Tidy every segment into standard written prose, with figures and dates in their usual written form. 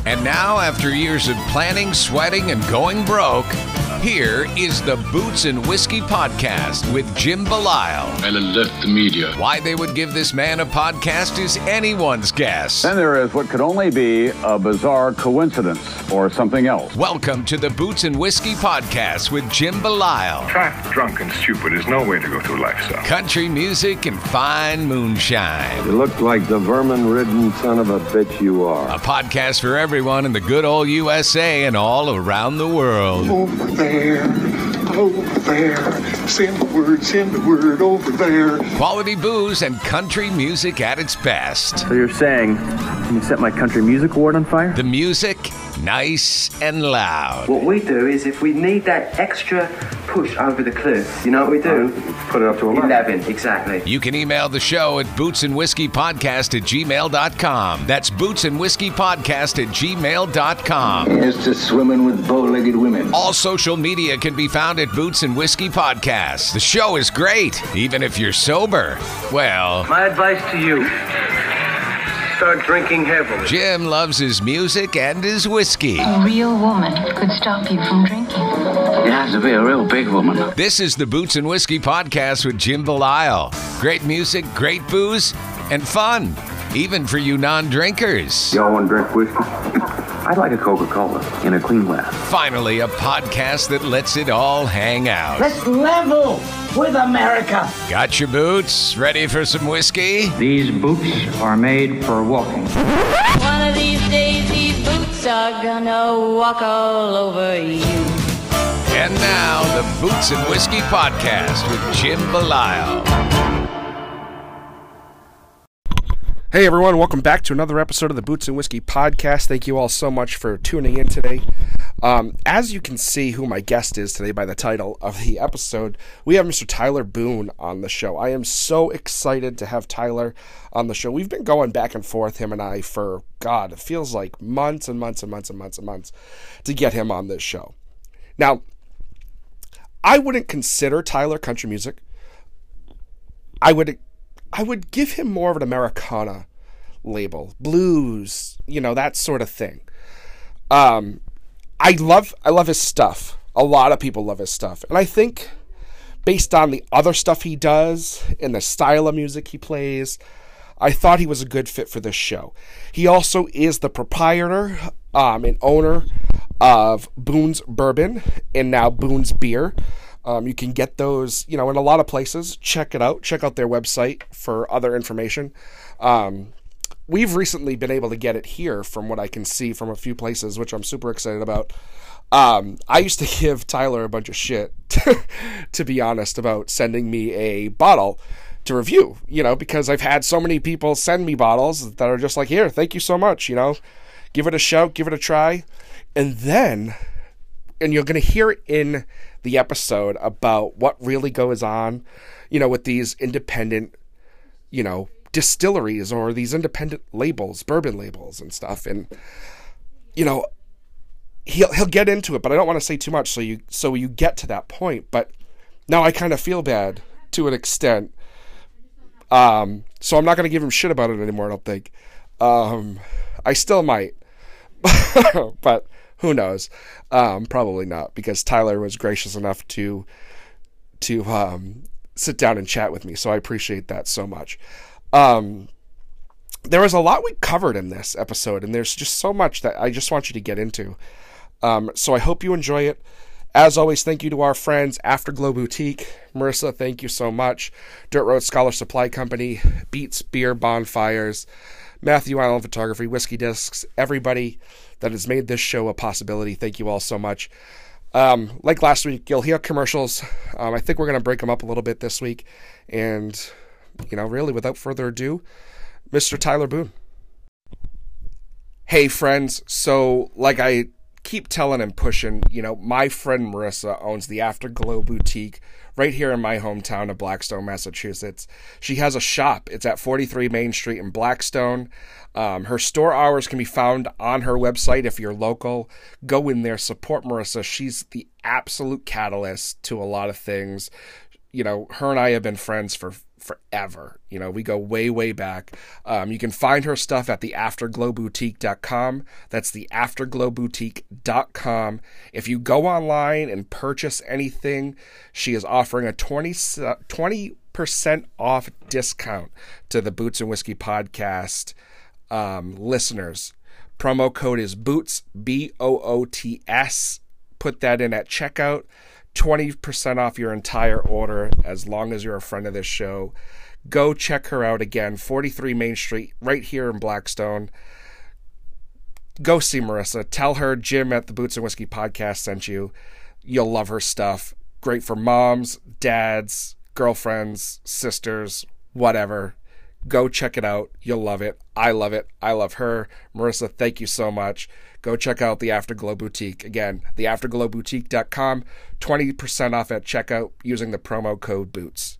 And now, after years of planning, sweating, and going broke, here is the Boots and Whiskey Podcast with Jim Belisle. And it left the media. Why they would give this man a podcast is anyone's guess. Then there is what could only be a bizarre coincidence or something else. Welcome to the Boots and Whiskey Podcast with Jim Belisle. Fat, drunk, and stupid is no way to go through life, son. Country music and fine moonshine. You look like the vermin-ridden son of a bitch you are. A podcast for everyone in the good old USA and all around the world. Over there, send the word over there. Quality booze and country music at its best. So you're saying, can you set my country music award on fire? The music, nice and loud. What we do is if we need that extra push over the cliff, you know what we do? Put it up to 11, exactly. You can email the show at bootsandwhiskeypodcast@gmail.com. That's bootsandwhiskeypodcast@gmail.com. Here's to swimming with bow-legged women. All social media can be found at Boots and Whiskey Podcast. The show is great, even if you're sober. Well, My advice to you, start drinking heavily. Jim loves his music and his whiskey. A real woman could stop you from drinking. You have to be a real big woman. This is the Boots and Whiskey Podcast with Jim Belisle. Great music, great booze, and fun, even for you non-drinkers. Y'all want to drink whiskey? I'd like a Coca-Cola in a clean glass. Finally, a podcast that lets it all hang out. Let's level with America. Got your boots? Ready for some whiskey? These boots are made for walking. One of these days, these boots are gonna walk all over you. And now, the Boots and Whiskey Podcast with Jim Belisle. Hey everyone, welcome back to another episode of the Boots and Whiskey Podcast. Thank you all so much for tuning in today. As you can see who my guest is today by the title of the episode, we have Mr. Tyler Boone on the show. I am so excited to have Tyler on the show. We've been going back and forth, him and I, for, God, it feels like months and months and months and months and months to get him on this show. Now, I wouldn't consider Tyler country music. I would give him more of an Americana label, blues, that sort of thing. I love his stuff. A lot of people love his stuff. And I think based on the other stuff he does and the style of music he plays, I thought he was a good fit for this show. He also is the proprietor and owner of Boone's Bourbon and now Boone's Beer. You can get those, in a lot of places. Check it out. Check out their website for other information. We've recently been able to get it here from what I can see from a few places, which I'm super excited about. I used to give Tyler a bunch of shit, to be honest, about sending me a bottle to review, because I've had so many people send me bottles that are just like, here, thank you so much, give it a shout, give it a try. And you're going to hear in the episode about what really goes on, with these independent, distilleries or these independent labels, bourbon labels and stuff. And, he'll get into it, but I don't want to say too much so you get to that point. But now I kind of feel bad to an extent. So I'm not going to give him shit about it anymore, I don't think. I still might. But who knows? Probably not, because Tyler was gracious enough to sit down and chat with me, so I appreciate that so much. There was a lot we covered in this episode, and there's just so much that I just want you to get into. So I hope you enjoy it. As always, thank you to our friends, Afterglow Boutique. Marissa, thank you so much. Dirt Road Scholar Supply Company, Beats Beer Bonfires, Matthew Island Photography, Whiskey Discs, everybody that has made this show a possibility. Thank you all so much. Like last week, you'll hear commercials. I think we're going to break them up a little bit this week. And, really, without further ado, Mr. Tyler Boone. Hey, friends. So, like I keep telling and pushing, my friend Marissa owns the Afterglow Boutique right here in my hometown of Blackstone, Massachusetts. She has a shop. It's at 43 Main Street in Blackstone. Her store hours can be found on her website. If you're local, go in there, support Marissa. She's the absolute catalyst to a lot of things. her and I have been friends for forever. We go way, way back. You can find her stuff at theafterglowboutique.com. That's theafterglowboutique.com. If you go online and purchase anything, she is offering a 20% off discount to the Boots and Whiskey podcast listeners. Promo code is BOOTS, BOOTS. Put that in at checkout. 20% off your entire order as long as you're a friend of this show. Go check her out again, 43 Main Street, right here in Blackstone. Go see Marissa. Tell her Jim at the Boots and Whiskey podcast sent you. You'll love her stuff. Great for moms, dads, girlfriends, sisters, whatever. Go check it out. You'll love it. I love it. I love her. Marissa, thank you so much. Go check out the Afterglow Boutique. Again, theafterglowboutique.com, 20% off at checkout using the promo code BOOTS.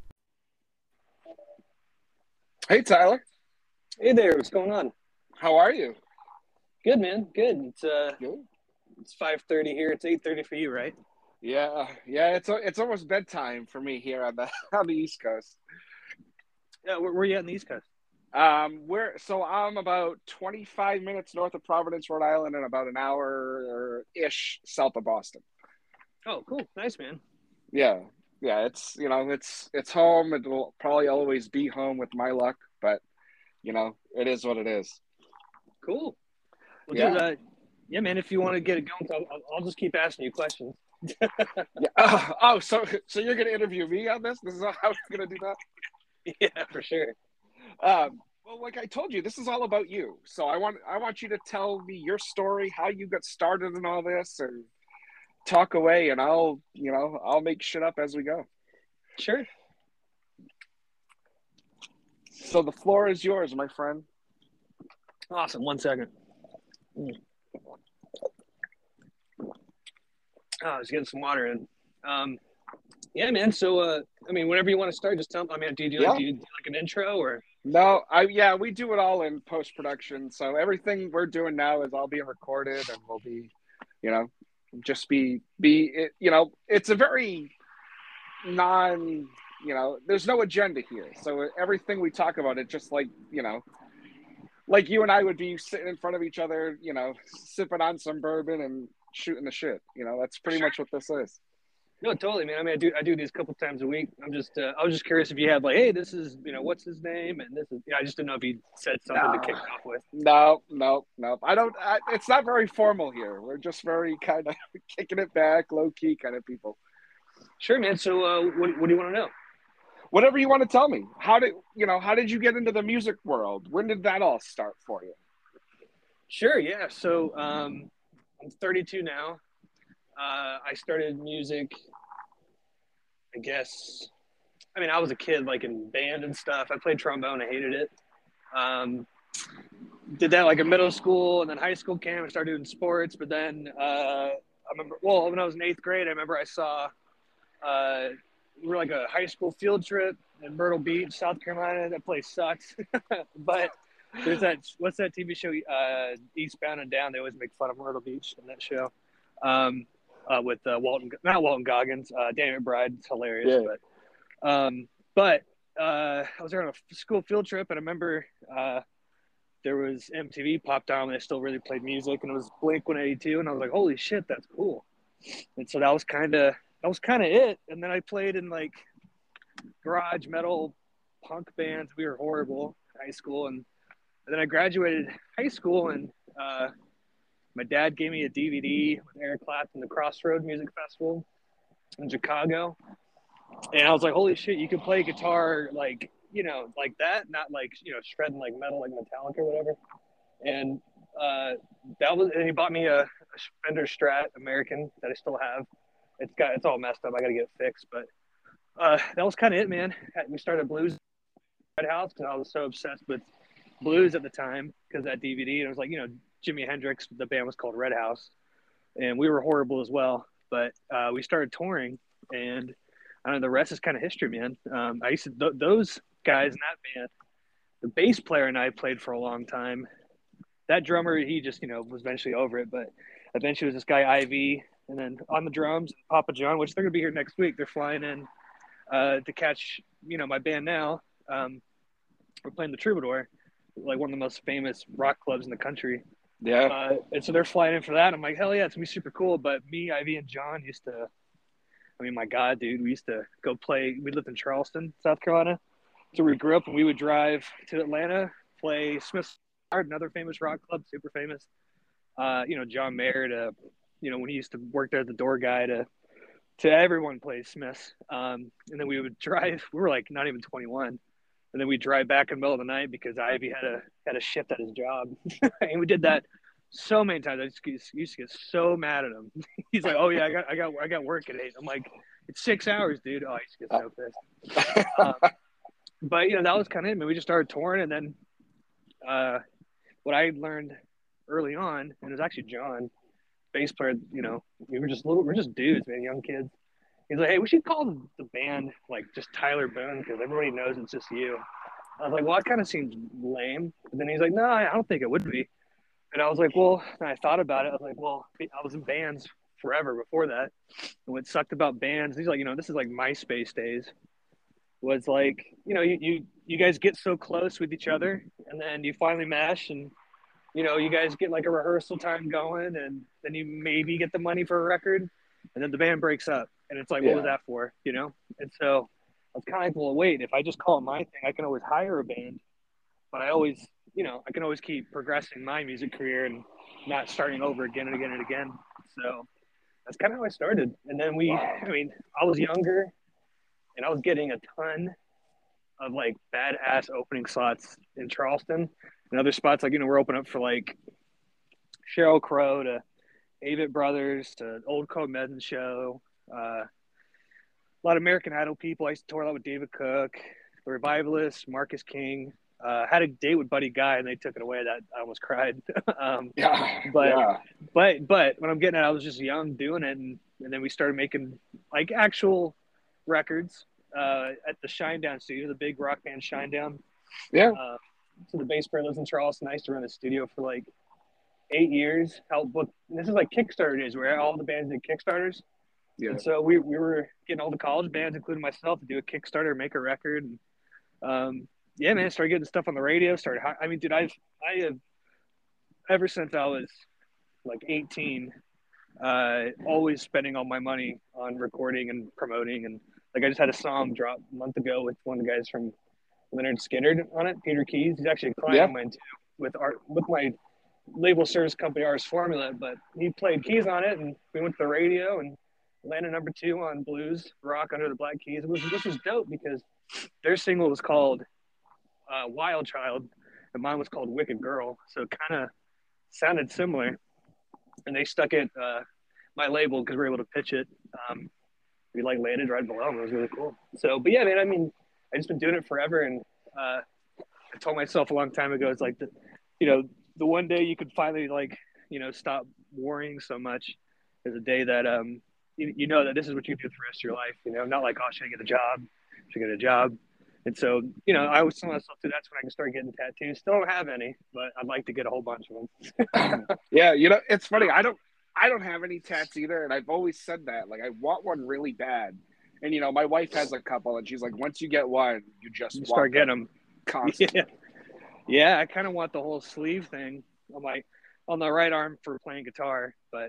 Hey, Tyler. Hey there. What's going on? How are you? Good, man. Good. Good. It's 5:30 here. It's 8:30 for you, right? Yeah. It's almost bedtime for me here on the East Coast. Yeah, where are you at on the East Coast? I'm about 25 minutes north of Providence, Rhode Island, and about an hour-ish south of Boston. Oh, cool. Nice, man. Yeah. It's it's home. It will probably always be home with my luck, but it is what it is. Cool. Well, yeah. Dude, yeah, man. If you want to get it going, I'll just keep asking you questions. Yeah. So you're gonna interview me on this? This is how we're gonna do that? Yeah, for sure. Well, like I told you, this is all about you. So I want you to tell me your story, how you got started in all this, and talk away, and I'll make shit up as we go. Sure. So the floor is yours, my friend. Awesome. 1 second. I was getting some water in. Yeah, man. So, whenever you want to start, just tell me. Do you do like an intro or? No, we do it all in post-production. So everything we're doing now is all being recorded, and we'll be, just be it's a very there's no agenda here. So everything we talk about, it just like you and I would be sitting in front of each other, sipping on some bourbon and shooting the shit. That's pretty much what this is. No, totally, man. I do these a couple times a week. I was just curious if you had like, hey, this is, what's his name? And this is, I just didn't know if you said something to kick it off with. No. It's not very formal here. We're just very kind of kicking it back, low key kind of people. Sure, man. So what do you want to know? Whatever you want to tell me. How did you get into the music world? When did that all start for you? Sure. Yeah. So I'm 32 now. I started music, I guess. I was a kid, like in band and stuff. I played trombone. I hated it. Did that like in middle school, and then high school came. I started doing sports. But then I remember, when I was in 8th grade, I remember I saw we were like a high school field trip in Myrtle Beach, South Carolina. That place sucks. But there's what's that TV show, Eastbound and Down? They always make fun of Myrtle Beach in that show. With not Walton Goggins, Danny McBride. It's hilarious. Yeah. But I was there on a school field trip, and I remember there was MTV popped on when they still really played music, and it was Blink-182, and I was like, holy shit, that's cool. And so that was kind of it. And then I played in like garage metal punk bands. We were horrible in high school, and then I graduated high school, and my dad gave me a DVD with Eric Clapton, the Crossroad Music Festival in Chicago. And I was like, holy shit, you can play guitar like that, not like, shredding like metal, like Metallica or whatever. And and he bought me a Fender Strat American that I still have. It's all messed up. I got to get it fixed. But that was kind of it, man. We started blues at Red House because I was so obsessed with blues at the time because of that DVD. And it was like, Jimi Hendrix, the band was called Red House, and we were horrible as well. But we started touring, and I don't know, the rest is kind of history, man. I used to those guys in that band. The bass player and I played for a long time. That drummer, he just was eventually over it. But eventually, it was this guy Ivy, and then on the drums, Papa John, which they're gonna be here next week. They're flying in to catch, my band now. We're playing the Troubadour, like one of the most famous rock clubs in the country. Yeah. And so they're flying in for that. I'm like, hell yeah, it's gonna be super cool. But me, Ivy, and John used to, my God, dude, we used to go play. We lived in Charleston, South Carolina. So we grew up, and we would drive to Atlanta, play Smith's Yard, another famous rock club, super famous. John Mayer, when he used to work there as the door guy, to everyone plays Smith's. And then we would drive. We were like not even 21. And then we'd drive back in the middle of the night because Ivy had a shift at his job. And we did that so many times. I just used to get so mad at him. He's like, "Oh yeah, I got work at 8." I'm like, "It's 6 hours, dude." Oh, I used to get so pissed. But that was kind of it. We just started touring, and then what I learned early on, and it was actually John, bass player. We're just dudes, man, young kids. He's like, "Hey, we should call the band like just Tyler Boone because everybody knows it's just you." I was like, "Well, that kind of seems lame." And then he's like, "No, I don't think it would be." And I was like, "Well," and I thought about it. I was like, "Well, I was in bands forever before that." And what sucked about bands, he's like, this is like MySpace days. Was like, you guys get so close with each other, and then you finally mesh, and you guys get like a rehearsal time going, and then you maybe get the money for a record, and then the band breaks up. And it's like, what was that for, And so I was kind of like, well, wait, if I just call it my thing, I can always hire a band. But I always, I can always keep progressing my music career and not starting over again and again and again. So that's kind of how I started. And then I was younger, and I was getting a ton of like badass opening slots in Charleston and other spots. Like, we're opening up for like Sheryl Crow to Avett Brothers to Old Co-Medin Show. A lot of American Idol people. I used to tour a lot with David Cook, the Revivalists, Marcus King. Had a date with Buddy Guy, and they took it away. That I almost cried. But when I'm getting at, I was just young doing it, and then we started making like actual records at the Shinedown studio, the big rock band Shinedown. Yeah. So the bass player lives in Charleston. I used to run a studio for like 8 years. Help book. This is like Kickstarter days where all the bands did Kickstarters. Yeah. And so we were getting all the college bands, including myself, to do a Kickstarter, make a record. And, started getting stuff on the radio. Dude, I have ever since I was like 18, always spending all my money on recording and promoting. And like I just had a song drop a month ago with one of the guys from Leonard Skinner on it, Peter Keys. He's actually a client of mine too, with my label service company, Ars Formula. But he played keys on it, and we went to the radio and landed number 2 on Blues Rock Under the Black Keys. This was dope because their single was called Wild Child, and mine was called Wicked Girl. So it kind of sounded similar. And they stuck it, my label, because we were able to pitch it. We like landed right below them. It was really cool. So, but yeah, man, I just been doing it forever. And I told myself a long time ago, it's like, the one day you could finally stop worrying so much is a day that, that this is what you do for the rest of your life, not like, oh, should I get a job? Should I get a job? And so, I always tell myself too, that's when I can start getting tattoos. Still don't have any, but I'd like to get a whole bunch of them. Yeah. It's funny. I don't have any tats either. And I've always said that, like, I want one really bad. And, my wife has a couple, and she's like, once you get one, you start getting them constantly. Yeah. I kind of want the whole sleeve thing on the right arm for playing guitar, but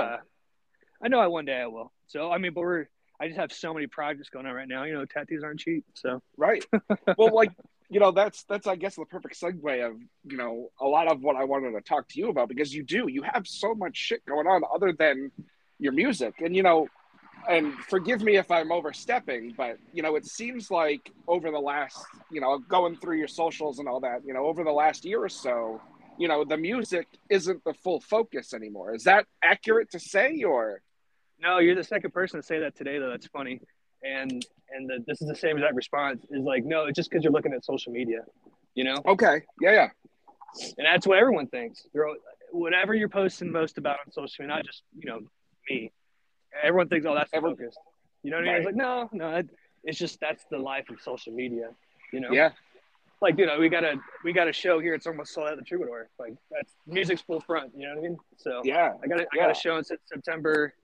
I know one day I will. So, but I just have so many projects going on right now. Tattoos aren't cheap. So right. Well, that's I guess the perfect segue of a lot of what I wanted to talk to you about, because you have so much shit going on other than your music, and and forgive me if I'm overstepping, but it seems like over the last going through your socials and all that, over the last year or so, the music isn't the full focus anymore. Is that accurate to say, or? No, you're the second person to say that today, though. That's funny. And this is the same exact response. Is like, no, it's just because you're looking at social media, Okay. Yeah. And that's what everyone thinks. Whatever you're posting most about on social media, not just, me. Everyone thinks, oh, that's the focus. You know what I mean? It's like, no, it's just that's the life of social media, Yeah. Like, we got a show here. It's almost sold out the Troubadour. Like, that's music's full front. You know what I mean? So yeah, I got a show in September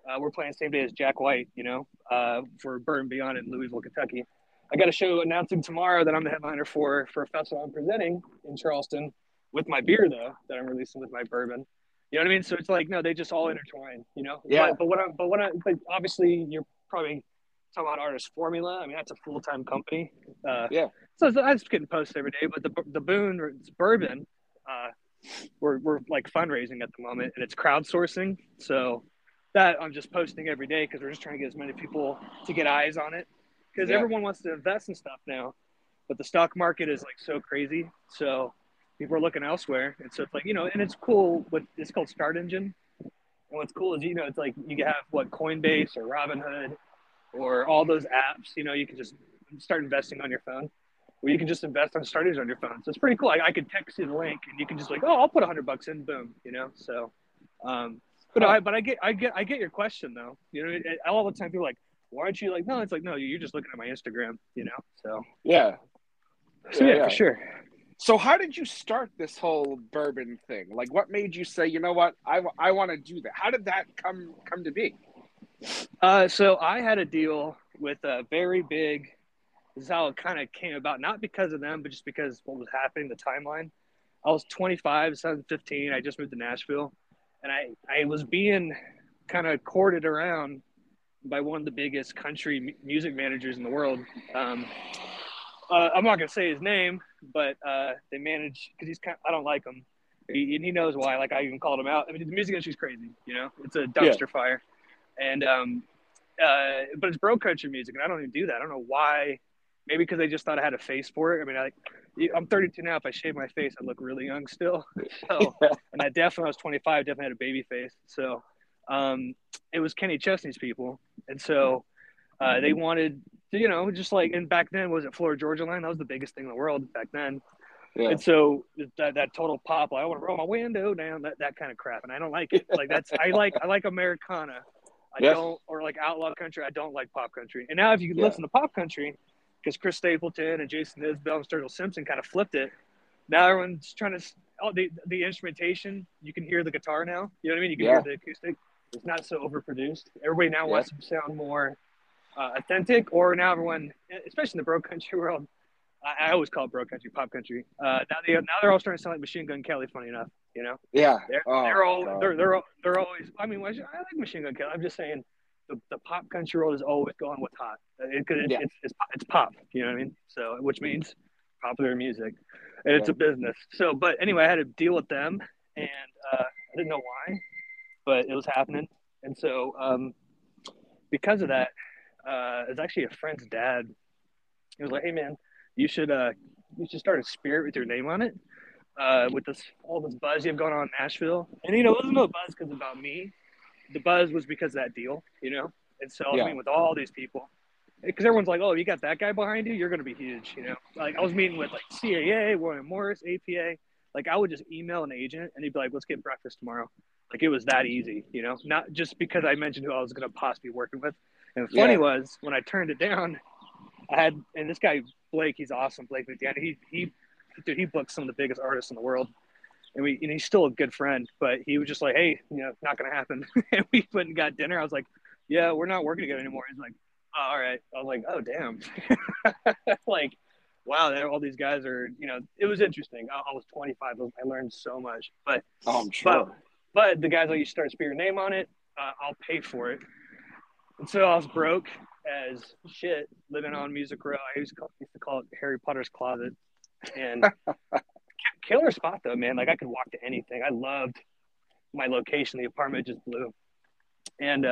We're playing the same day as Jack White, for Burn Beyond in Louisville, Kentucky. I got a show announcing tomorrow that I'm the headliner for a festival I'm presenting in Charleston with my beer, though, that I'm releasing with my bourbon. You know what I mean? So it's like, no, they just all intertwine, Yeah. But obviously you're probably talking about Artist Formula. I mean, that's a full-time company. Yeah. So I just getting posted every day, but the Boone bourbon, we're like fundraising at the moment, and it's crowdsourcing. So that I'm just posting every day because we're just trying to get as many people to get eyes on it, because everyone wants to invest in stuff now, but the stock market is like so crazy. So people are looking elsewhere. And so it's like, and it's cool. It's called Start Engine. And what's cool is, it's like you have Coinbase or Robinhood or all those apps, you can just start investing on your phone, or you can just invest on Start Engine on your phone. So it's pretty cool. I could text you the link and you can just like, oh, I'll put $100 in, boom, So, but I get your question though. All the time people are like, why aren't you like? No, it's like, no, you're just looking at my Instagram. So yeah, for sure. So how did you start this whole bourbon thing? Like, what made you say, you know what, I want to do that? How did that come to be? So I had a deal with a very big. This is how it kind of came about, not because of them, but just because what was happening, the timeline. I was 25, 2015. I just moved to Nashville, and I was being kind of courted around by one of the biggest country music managers in the world. I'm not going to say his name, but they manage, because I don't like him. And he knows why. Like, I even called him out. I mean, the music industry's crazy, it's a dumpster fire. And, but it's bro country music, and I don't even do that. I don't know why. Maybe because I just thought I had a face for it. I mean, I'm 32 now. If I shave my face, I look really young still. So, and I definitely, when I was 25, definitely had a baby face. So, it was Kenny Chesney's people. And so, they wanted to, just like, and back then, was it Florida Georgia Line? That was the biggest thing in the world back then. Yeah. And so that total pop, like, I want to roll my window down, that kind of crap. And I don't like it. Like, I like Americana. I don't, or like outlaw country. I don't like pop country. And now if you listen to pop country, because Chris Stapleton and Jason Isbell and Sturgill Simpson kind of flipped it. Now everyone's trying to, the instrumentation, you can hear the guitar now. You know what I mean? You can hear the acoustic. It's not so overproduced. Everybody now wants to sound more authentic, or now everyone, especially in the bro country world, I always call it bro country, pop country. Now they're all starting to sound like Machine Gun Kelly, funny enough, Yeah. They're always, I mean, I like Machine Gun Kelly. I'm just saying, the pop country world is always going what's hot. It's pop, you know what I mean? So, which means popular music, and it's a business. So, but anyway, I had to deal with them, and I didn't know why, but it was happening. And so, because of that, it's actually a friend's dad. He was like, "Hey, man, you should start a spirit with your name on it, with all this buzz you have going on in Nashville." And it wasn't no buzz because about me. The buzz was because of that deal, And so I was meeting with all these people, because everyone's like, "Oh, you got that guy behind you, you're going to be huge," Like, I was meeting with like CAA, William Morris, APA. Like, I would just email an agent and he'd be like, "Let's get breakfast tomorrow." Like, it was that easy, Not just because I mentioned who I was going to possibly be working with. And the funny was, when I turned it down, and this guy Blake, he's awesome, Blake McDaniel. He booked some of the biggest artists in the world. And he's still a good friend, but he was just like, "Hey, not going to happen." And we went and got dinner. I was like, "Yeah, we're not working together anymore." He's like, "Oh, all right." I was like, "Oh, damn." Like, wow, all these guys are, it was interesting. I was 25. I learned so much. But I'm sure. But the guys like, "You start your name on it. I'll pay for it." And so I was broke as shit, living on Music Row. I used to call it Harry Potter's closet. And killer spot though, man. Like, I could walk to anything. I loved my location. The apartment just blew. And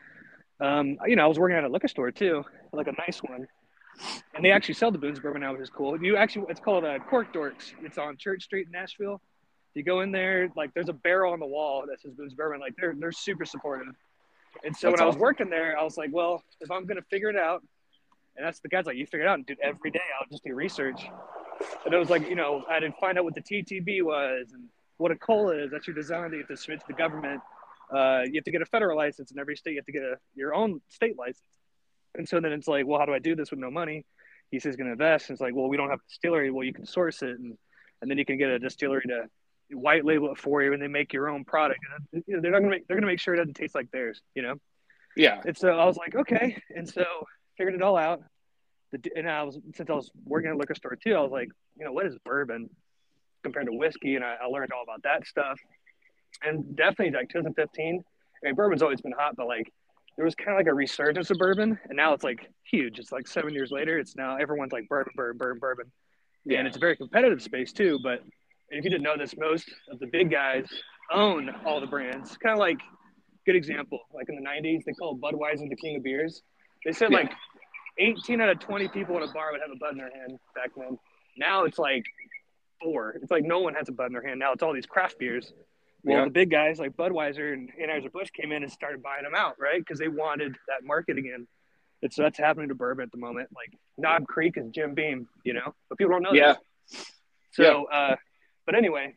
I was working at a liquor store too, like a nice one. And they actually sell the Boone's bourbon now, which is cool. It's called Cork Dorks. It's on Church Street in Nashville. You go in there, like, there's a barrel on the wall that says Boone's bourbon. Like, they're super supportive. And so when I was working there, I was like, well, if I'm gonna figure it out, and that's the guy's like, "You figure it out," and dude, every day I'll just do research. And it was like, I didn't find out what the TTB was and what a cola is. That's your design that you have to submit to the government. You have to get a federal license in every state. You have to get your own state license. And so then it's like, well, how do I do this with no money? He says he's going to invest. And it's like, well, we don't have a distillery. Well, you can source it. And then you can get a distillery to white label it for you, and they make your own product. And, they're going to make sure it doesn't taste like theirs, Yeah. And so I was like, okay. And so figured it all out. Since I was working at a liquor store too, I was like, what is bourbon compared to whiskey? And I learned all about that stuff. And definitely like 2015, bourbon's always been hot, but like there was kind of like a resurgence of bourbon, and now it's like huge. It's like 7 years later, it's now everyone's like bourbon. Yeah. And it's a very competitive space too. But if you didn't know this, most of the big guys own all the brands. Kind of like, good example, like in the 90s, they called Budweiser the king of beers. They said like 18 out of 20 people in a bar would have a Bud in their hand back then. Now it's like 4. It's like no one has a Bud in their hand. Now it's all these craft beers. Well, the big guys like Budweiser and Anheuser-Busch came in and started buying them out, right? Because they wanted that market again. And so that's happening to bourbon at the moment. Like Knob Creek is Jim Beam, but people don't know that. So, but anyway,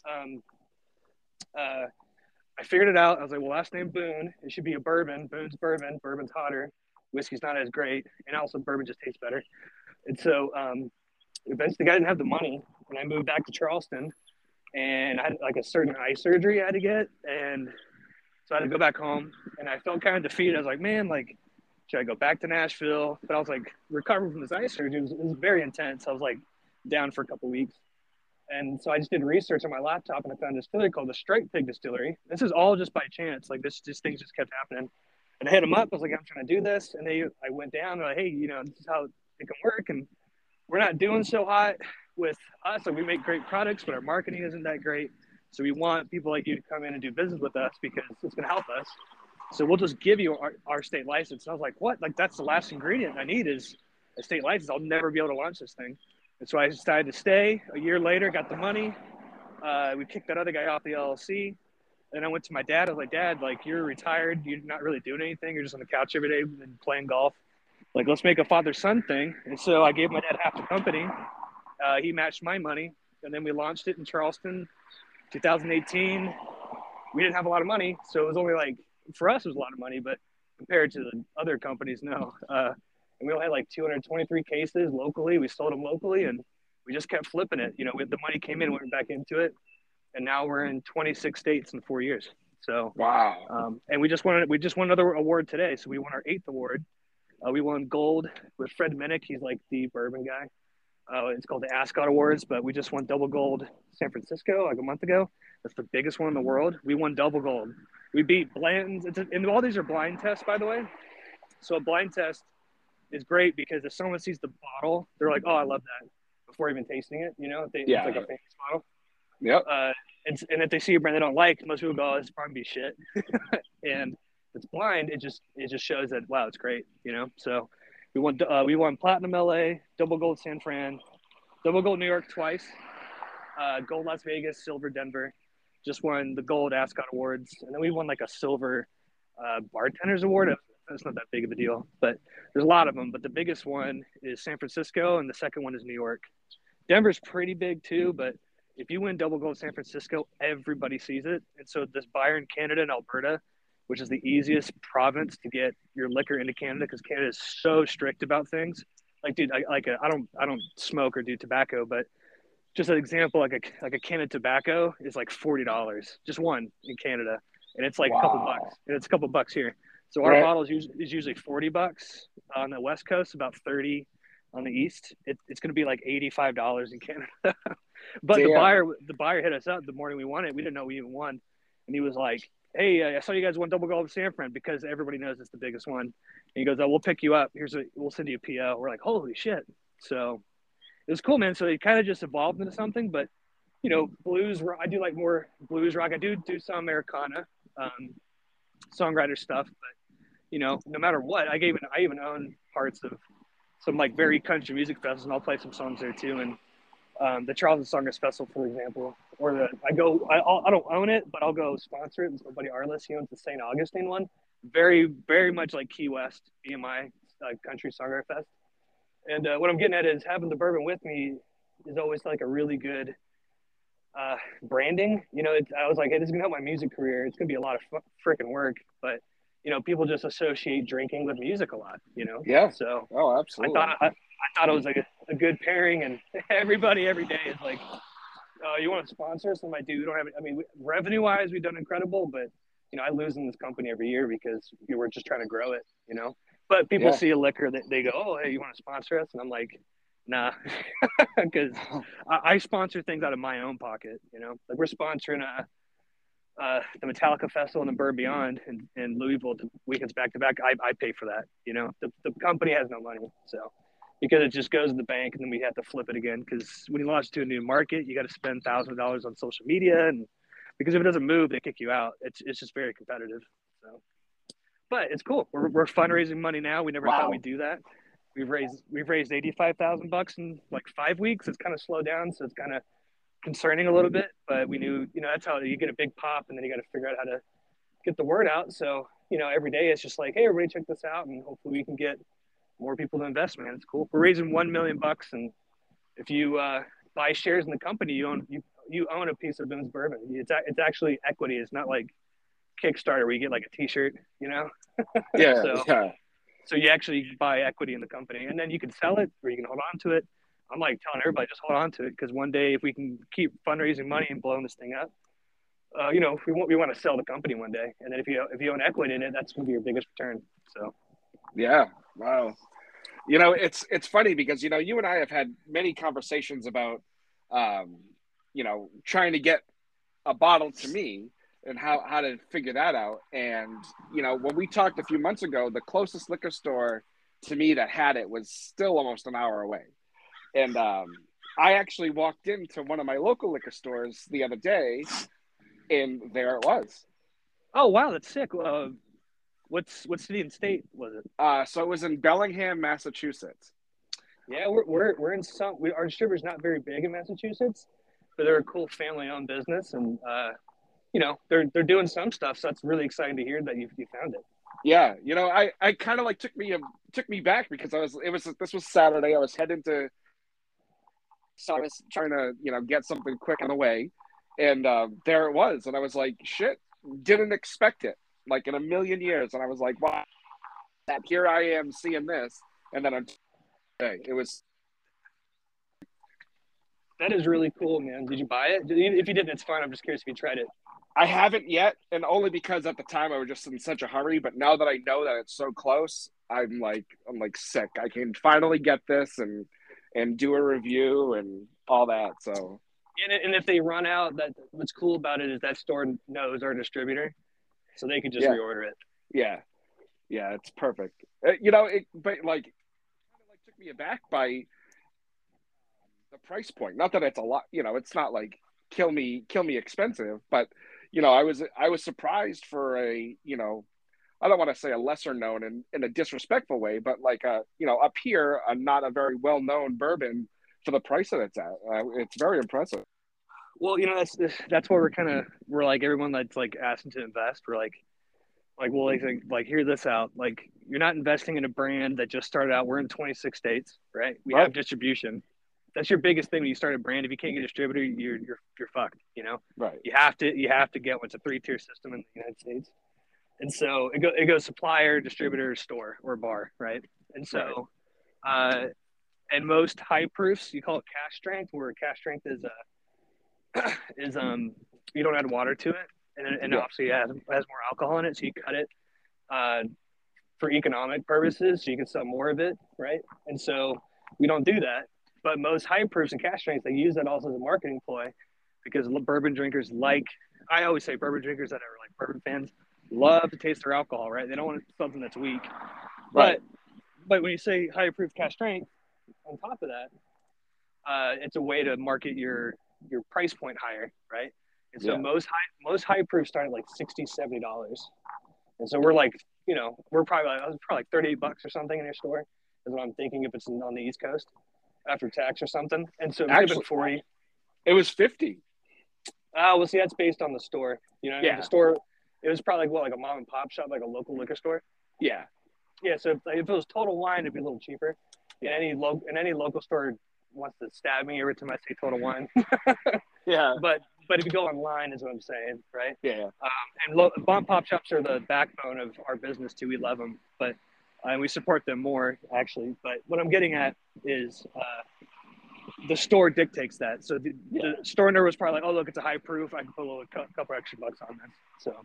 I figured it out. I was like, well, last name Boone. It should be a bourbon. Boone's bourbon. Bourbon's hotter. Whiskey's not as great. And also bourbon just tastes better. And so eventually I didn't have the money. And I moved back to Charleston. And I had like a certain eye surgery I had to get. And so I had to go back home. And I felt kind of defeated. I was like, man, like, should I go back to Nashville? But I was like, recovering from this eye surgery, it was very intense. I was like down for a couple of weeks. And so I just did research on my laptop and I found a distillery called the Strike Pig Distillery. This is all just by chance. Like things just kept happening. And I hit them up. I was like, I'm trying to do this. And I went down. They're like, hey, this is how it can work. And we're not doing so hot with us. Like we make great products, but our marketing isn't that great. So we want people like you to come in and do business with us because it's going to help us. So we'll just give you our state license. And I was like, what? Like that's the last ingredient I need is a state license. I'll never be able to launch this thing. And so I decided to stay. A year later, got the money. We kicked that other guy off the LLC. And I went to my dad. I was like, Dad, like you're retired. You're not really doing anything. You're just on the couch every day and playing golf. Like, let's make a father-son thing. And so I gave my dad half the company. He matched my money. And then we launched it in Charleston, 2018. We didn't have a lot of money. So it was only like, for us, it was a lot of money. But compared to the other companies, no. And we only had like 223 cases locally. We sold them locally, and we just kept flipping it. The money came in, we went back into it, and now we're in 26 states in 4 years. So wow! And we just won another award today. So we won our 8th award. We won gold with Fred Minnick. He's like the bourbon guy. It's called the Ascot Awards, but we just won double gold San Francisco like a month ago. That's the biggest one in the world. We won double gold. We beat Blanton's. And all these are blind tests, by the way. So a blind test is great because if someone sees the bottle, they're like, "Oh, I love that," before even tasting it. It's like a famous bottle. Yep. And if they see a brand they don't like, most people go, "Oh, it's probably be shit." And if it's blind, it just shows that wow, it's great. So we won platinum LA, double gold San Fran, double gold New York twice, gold Las Vegas, silver Denver. Just won the gold Ascot Awards, and then we won like a silver bartenders award. That's not that big of a deal, but there's a lot of them. But the biggest one is San Francisco, and the second one is New York. Denver's pretty big too, but if you win double gold San Francisco, everybody sees it. And so this buyer in Canada and Alberta, which is the easiest province to get your liquor into Canada because Canada is so strict about things. Like, dude, I don't smoke or do tobacco, but just an example, like a can of tobacco is like $40, just one in Canada, and it's like a couple bucks, and it's a couple bucks here. So our bottle is usually $40 on the West Coast, about 30 on the East. It's going to be like $85 in Canada. But the buyer hit us up the morning we won it. We didn't know we even won, and he was like, "Hey, I saw you guys won double gold in San Fran because everybody knows it's the biggest one." And he goes, "Oh, we'll pick you up. We'll send you a PO." We're like, "Holy shit!" So it was cool, man. So it kind of just evolved into something. But blues. I do like more blues rock. I do some Americana, songwriter stuff, but. No matter what, I even own parts of some like very country music festivals, and I'll play some songs there too. And the Charleston Songwriters Festival, for example, or I don't own it, but I'll go sponsor it. It's my buddy Arliss. He owns the St. Augustine one. Very, very much like Key West, BMI Country Songwriter Fest. And what I'm getting at is having the bourbon with me is always like a really good branding. I was like, hey, this is gonna help my music career. It's gonna be a lot of freaking work, but people just associate drinking with music a lot, Yeah. So, absolutely. I thought it was like a good pairing, and everybody every day is like, "Oh, you want to sponsor us?" I'm like, "Dude, we don't have it." I mean, revenue-wise, we've done incredible, but I lose in this company every year because we're just trying to grow it, But people see a liquor that they go, oh, hey, you want to sponsor us? And I'm like, nah, because I sponsor things out of my own pocket, Like we're sponsoring the Metallica Festival and the Bird Beyond in Louisville, the weekends back to back. I pay for that, The company has no money, so because it just goes to the bank and then we have to flip it again. Because when you launch to a new market, you got to spend thousands of dollars on social media, and because if it doesn't move, they kick you out. It's just very competitive. So, but it's cool. We're fundraising money now. We never thought we'd do that. We've raised $85,000 in like 5 weeks. It's kind of slowed down, so it's kind of concerning a little bit. But we knew, that's how you get a big pop, and then you got to figure out how to get the word out. So, every day it's just like, hey, everybody, check this out, and hopefully we can get more people to invest. Man, it's cool. We're raising $1 million, and if you buy shares in the company, you own a piece of Boone's Bourbon. It's actually equity. It's not like Kickstarter where you get like a T-shirt, Yeah. So you actually buy equity in the company, and then you can sell it or you can hold on to it. I'm like telling everybody, just hold on to it, because one day if we can keep fundraising money and blowing this thing up, we want to sell the company one day, and then if you own equity in it, that's going to be your biggest return. So, yeah, wow. It's funny because you and I have had many conversations about trying to get a bottle to me and how to figure that out. And, when we talked a few months ago, the closest liquor store to me that had it was still almost an hour away. And I actually walked into one of my local liquor stores the other day, and there it was. Oh, wow, that's sick. What city and state was it? So it was in Bellingham, Massachusetts. Yeah, we're in our distributor's not very big in Massachusetts, but they're a cool family-owned business, and they're doing some stuff. So it's really exciting to hear that you found it. Yeah, I kind of like took me back because this was Saturday. I was heading to, so I was trying to get something quick on the way, and there it was, and I was like, shit, didn't expect it like in a million years, and I was like, wow, here I am seeing this, and then it was. That is really cool, man. Did you buy it? If you didn't, it's fine. I'm just curious if you tried it. I haven't yet, and only because at the time I was just in such a hurry. But now that I know that it's so close, I'm like sick. I can finally get this and do a review and all that. So, and if they run out, what's cool about it is that store knows our distributor, so they can just reorder it. Yeah, it's perfect. But it kind of took me aback by the price point. Not that it's a lot, it's not like kill me expensive, but I was surprised for a, I don't want to say a lesser known in a disrespectful way, but like up here, not a very well known bourbon for the price that it's at. It's very impressive. Well, that's where we're like everyone that's like asking to invest. We're like, well, like hear this out. Like, you're not investing in a brand that just started out. We're in 26 states, right? We have distribution. That's your biggest thing when you start a brand. If you can't get a distributor, you're fucked. Right. You have to get what's a 3-tier system in the United States, and so it goes supplier, distributor, store, or bar, right? And so, and most high proofs, you call it cash strength, where cash strength is you don't add water to it, and obviously it has more alcohol in it, so you cut it for economic purposes, so you can sell more of it, right? And so we don't do that. But most high proofs and cash strengths, they use that also as a marketing ploy, because bourbon drinkers I always say bourbon drinkers that are like bourbon fans love to taste their alcohol, right? They don't want something that's weak. Right. But when you say high proof cash strength, on top of that, it's a way to market your price point higher, right? And so most high proofs start at like $60, $70. And so we're like, we're probably like $38 or something in your store, is what I'm thinking if it's on the East Coast. After tax or something, and so actually 40. It was 50. Well, see, that's based on the store. The store. It was probably like a mom and pop shop, like a local liquor store. Yeah. So if it was Total Wine, it'd be a little cheaper. Yeah. And any local store wants to stab me every time I say Total Wine. Yeah. But if you go online, is what I'm saying, right? Yeah. And mom and pop shops are the backbone of our business too. We love them, but. And we support them more, actually. But what I'm getting at is the store dictates that. So the store owner was probably like, oh, look, it's a high proof. I can put a couple extra bucks on there. So,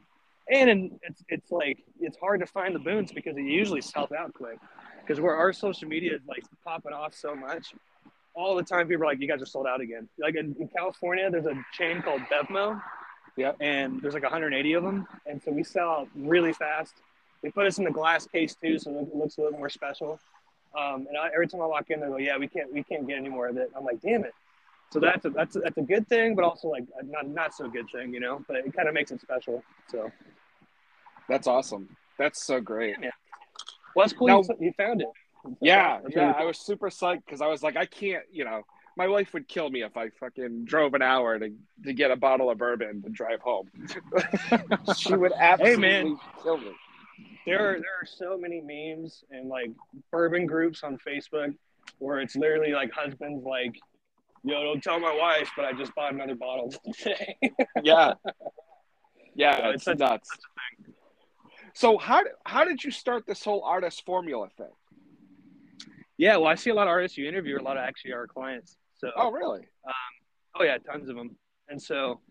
And it's like, it's hard to find the boots because it usually sells out quick. Because where our social media is like popping off so much, all the time people are like, you guys are sold out again. Like in California, there's a chain called Bevmo. Yeah. And there's like 180 of them. And so we sell out really fast. They put us in the glass case too, so it looks a little more special. Every time I walk in, they go, yeah, we can't get any more of it. I'm like, damn it. So that's a good thing, but also like not so good thing, you know, but it kind of makes it special. So that's awesome. That's so great. Yeah. Well, that's cool. Now, you found it. Yeah. Really cool. I was super psyched because I was like, I can't, you know, my wife would kill me if I fucking drove an hour to get a bottle of bourbon to drive home. She would absolutely kill me. There are so many memes and like bourbon groups on Facebook where it's literally like husbands like, yo, don't tell my wife, but I just bought another bottle today. Yeah, it's nuts. Such a thing. So how did you start this whole artist formula thing? Yeah, well, I see a lot of artists you interview, a lot of actually our clients. So, oh, really? Oh, yeah, tons of them. And so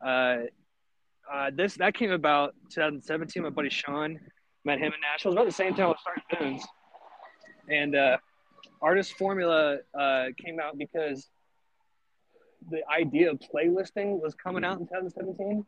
that came about 2017. My buddy Sean, met him in Nashville. It was about the same time I was starting Boons. And Artist Formula came out because the idea of playlisting was coming out in 2017.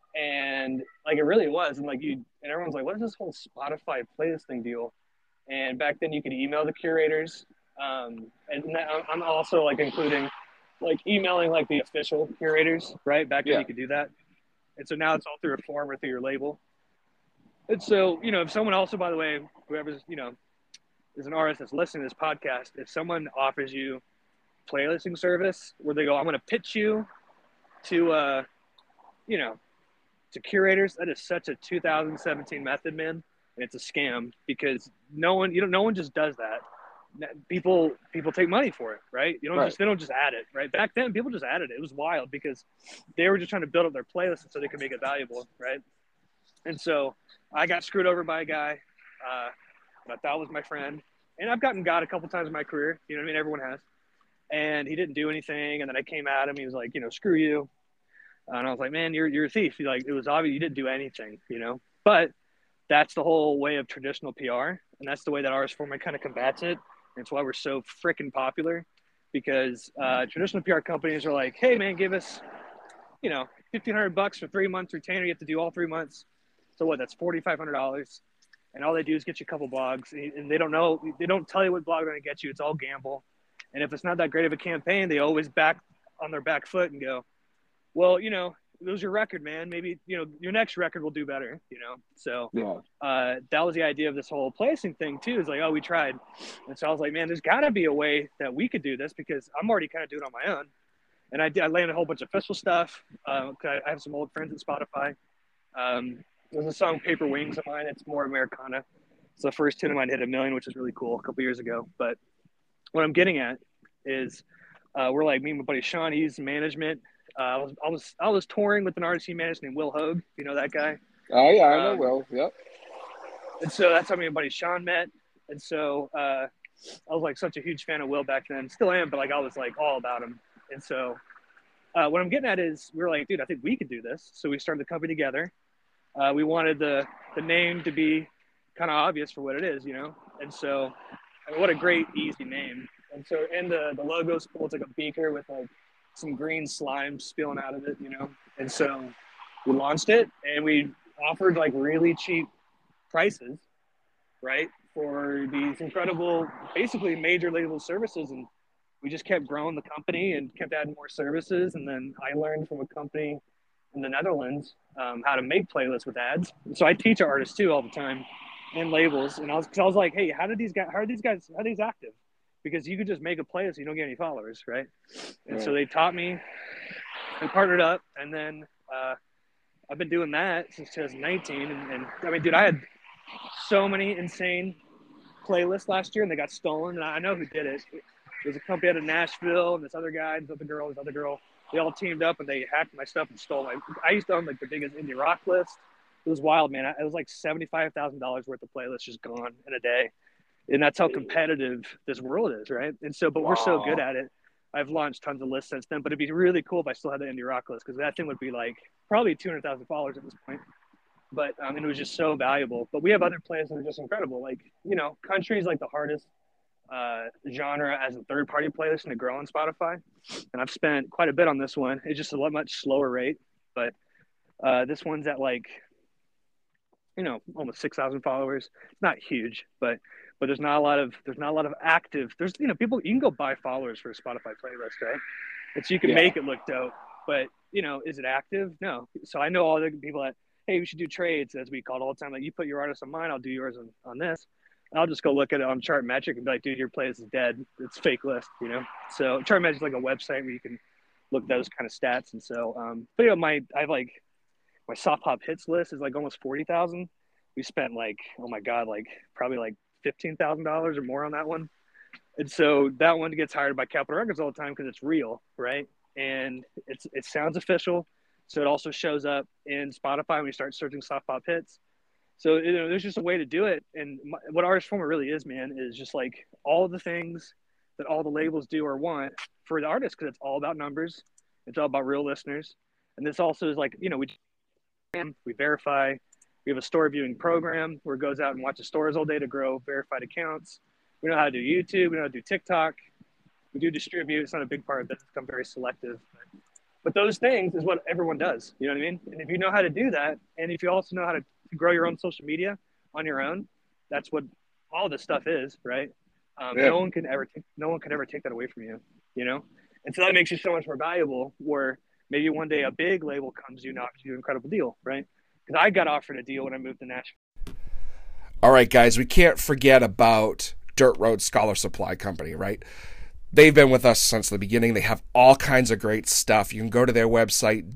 And like it really was. And everyone's like, what is this whole Spotify playlisting deal? And back then you could email the curators. And I'm also like including like emailing like the official curators, right? Back then you could do that. And so now it's all through a form or through your label. And so, you know, if someone also, by the way, whoever's, you know, is an artist that's listening to this podcast, if someone offers you playlisting service where they go, I'm going to pitch you to, you know, to curators, that is such a 2017 method, man. And it's a scam because no one just does that. People take money for it, right? They don't just add it, right? Back then, people just added it. It was wild because they were just trying to build up their playlist so they could make it valuable, right? And so I got screwed over by a guy that I thought was my friend. And I've gotten got a couple times in my career. You know what I mean? Everyone has. And he didn't do anything. And then I came at him. He was like, you know, screw you. And I was like, man, you're a thief. Like, it was obvious you didn't do anything, you know? But that's the whole way of traditional PR. And that's the way that Artist Formula kind of combats it. And it's why we're so freaking popular. Because traditional PR companies are like, hey, man, give us, you know, $1,500 for 3 months retainer. You have to do all 3 months. So what? That's $4,500. And all they do is get you a couple blogs. And they don't tell you what blog they're going to get you. It's all gamble. And if it's not that great of a campaign, they always back on their back foot and go, well, you know, it was your record, man. Maybe, you know, your next record will do better, you know? So that was the idea of this whole placing thing too. Is like, oh, we tried. And so I was like, man, there's got to be a way that we could do this because I'm already kind of doing it on my own. And I landed a whole bunch of official stuff. I have some old friends at Spotify. There's a song Paper Wings of mine. It's more Americana. It's the first tune of mine hit 1 million, which is really cool a couple years ago. But what I'm getting at is we're like, me and my buddy Sean, he's management. I was touring with an artist he managed named Will Hogue. You know that guy? Oh yeah, I know Will. Yep. And so that's how me and buddy Sean met. And so I was like such a huge fan of Will back then. Still am, but like I was like all about him. And so what I'm getting at is we were like, dude, I think we could do this. So we started the company together. We wanted the name to be kind of obvious for what it is, you know? And so I mean, what a great, easy name. And so and the logo's cool. It's like a beaker with like some green slime spilling out of it, you know? And so we launched it and we offered like really cheap prices, right? For these incredible, basically major label services. And we just kept growing the company and kept adding more services. And then I learned from a company in the Netherlands how to make playlists with ads. And so I teach our artists too all the time and labels. And I was like, hey, how are these active? Because you could just make a playlist, you don't get any followers, right? And so they taught me and partnered up. And then I've been doing that since 2019. And I mean, dude, I had so many insane playlists last year and they got stolen. And I know who did it. There's a company out of Nashville and this other guy, this other girl. They all teamed up and they hacked my stuff and stole I used to own like the biggest indie rock list. It was wild, man. It was like $75,000 worth of playlists just gone in a day. And that's how competitive this world is, right? And so, but we're so good at it. I've launched tons of lists since then, but it'd be really cool if I still had the indie rock list because that thing would be like probably 200,000 followers at this point. but it was just so valuable. But we have other playlists that are just incredible. Like, you know, country is like the hardest genre as a third-party playlist to grow on Spotify, and I've spent quite a bit on this one. It's just a much slower rate, but this one's at like, you know, almost 6,000 followers. It's not huge, but there's not a lot of active. There's, you know, people, you can go buy followers for a Spotify playlist, right? And so you can make it look dope, but you know, is it active? No. So I know all the people that, hey, we should do trades, as we call it all the time. Like, you put your artist on mine, I'll do yours on this. And I'll just go look at it on Chartmetric and be like, dude, your playlist is dead. It's fake list, you know? So Chartmetric is like a website where you can look at those kind of stats. And so, but you know, I have like, my soft pop hits list is like almost 40,000. We spent like, oh my God, like probably like $15,000 or more on that one. And so that one gets hired by Capitol Records all the time because it's real, right? And it sounds official. So it also shows up in Spotify when you start searching soft pop hits. So, you know, there's just a way to do it. And what Artist Former really is, man, is just like all the things that all the labels do or want for the artist, because it's all about numbers. It's all about real listeners. And this also is like, you know, we verify. We have a store viewing program where it goes out and watches stores all day to grow verified accounts. We know how to do YouTube. We know how to do TikTok. We do distribute. It's not a big part of it. It's become very selective. But those things is what everyone does. You know what I mean? And if you know how to do that, and if you also know how to grow your own social media on your own, that's what all this stuff is, right? No one can ever take that away from you, you know? And so that makes you so much more valuable, where maybe one day a big label comes to you and offers you an incredible deal, right? Because I got offered a deal when I moved to Nashville. All right, guys, we can't forget about Dirt Road Scholar Supply Company, right? They've been with us since the beginning. They have all kinds of great stuff. You can go to their website,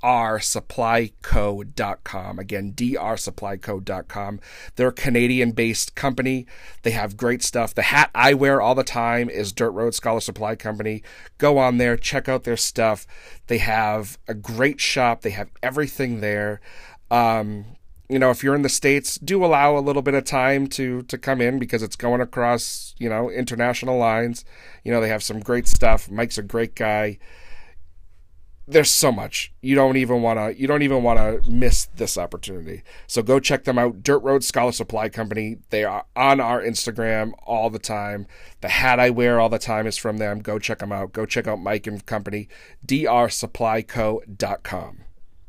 drsupplyco.com. Again, drsupplyco.com. They're a Canadian-based company. They have great stuff. The hat I wear all the time is Dirt Road Scholar Supply Company. Go on there, check out their stuff. They have a great shop. They have everything there. You know, if you're in the States, do allow a little bit of time to come in, because it's going across, you know, international lines. You know, they have some great stuff. Mike's a great guy. There's so much. You don't even want to miss this opportunity. So go check them out. Dirt Road Scholar Supply Company. They are on our Instagram all the time. The hat I wear all the time is from them. Go check them out. Go check out Mike and company, drsupplyco.com.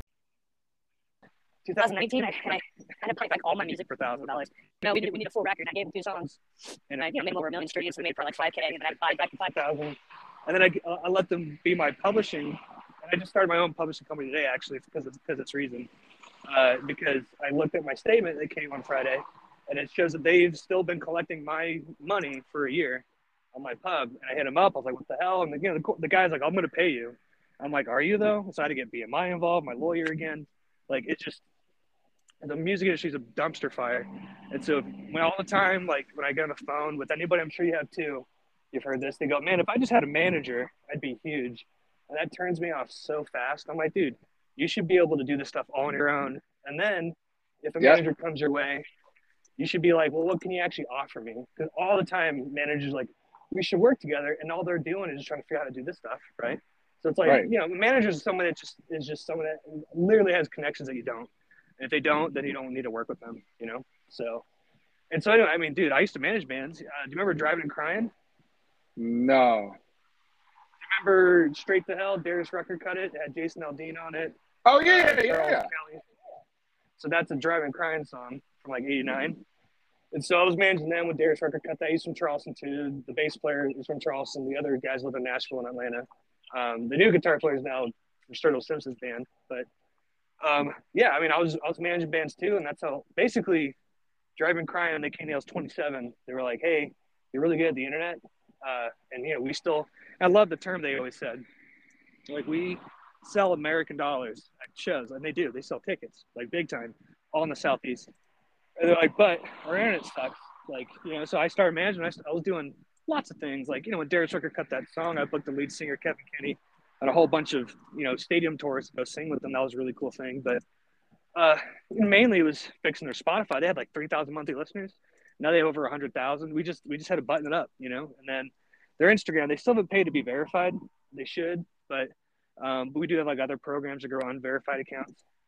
2019, I ended up playing like all my music for $1,000. No, we need a full record. And I gave him 2 songs, and I made him over 1 million streams. We made for like $5K, and then I bought back to 5,000. And then I let them be my publishing, and I just started my own publishing company today, actually, because it's reason. Because I looked at my statement that came on Friday, and it shows that they've still been collecting my money for a year on my pub. And I hit him up. I was like, "What the hell?" And the guy's like, "I'm going to pay you." I'm like, "Are you though?" So I had to get BMI involved, my lawyer again. Like, it's just. The music industry is a dumpster fire. And so all the time, like when I get on the phone with anybody, I'm sure you have too, you've heard this, they go, man, if I just had a manager, I'd be huge. And that turns me off so fast. I'm like, dude, you should be able to do this stuff all on your own. And then if a manager comes your way, you should be like, well, what can you actually offer me? Because all the time managers like, we should work together. And all they're doing is just trying to figure out how to do this stuff, right? So it's like, you know, manager is someone that is just someone that literally has connections that you don't. And if they don't, then you don't need to work with them, you know? So anyway, I mean, dude, I used to manage bands. Do you remember Driving and Crying? No. Do you remember Straight to Hell? Darius Rucker cut it. It had Jason Aldean on it. Oh, yeah. So that's a Driving and Crying song from like 89. And so I was managing them when Darius Rucker cut that. He's from Charleston, too. The bass player is from Charleston. The other guys live in Nashville and Atlanta. The new guitar player is now from Sturgill Simpson's band. But yeah, I mean, I was managing bands too, and that's how basically Driving Crying and they came to us 27. They were like, "Hey, you're really good at the internet," and you know, I love the term they always said, like, we sell American dollars at shows, and they do. They sell tickets like big time, all in the Southeast. And they're like, "But our internet sucks." Like, you know, so I started managing. I was doing lots of things, like, you know, when Darius Rucker cut that song, I booked the lead singer Kevin Kenny on a whole bunch of, you know, stadium tours to go sing with them. That was a really cool thing. But mainly it was fixing their Spotify. They had like 3,000 monthly listeners. Now they have over 100,000. We just had to button it up, you know. And then their Instagram, they still haven't paid to be verified. They should, but we do have like other programs that grow unverified accounts.